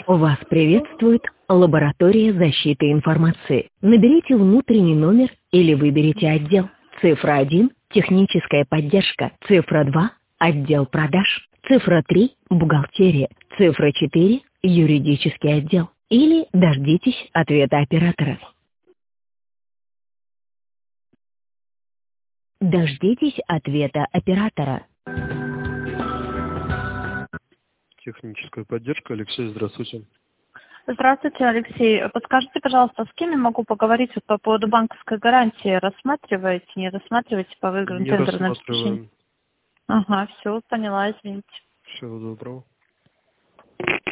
Вас приветствует лаборатория защиты информации. Наберите внутренний номер или выберите отдел. Цифра 1– техническая поддержка. Цифра 2– отдел продаж. Цифра 3– бухгалтерия. Цифра 4– юридический отдел. Или дождитесь ответа оператора. Дождитесь ответа оператора. Техническая поддержка. Алексей, здравствуйте. Здравствуйте, Алексей. Подскажите, пожалуйста, с кем я могу поговорить вот по поводу банковской гарантии? Рассматриваете, не рассматриваете по выигранным Не тендерным обеспечениям? рассматриваем. Ага, все, поняла, извините. Всего доброго.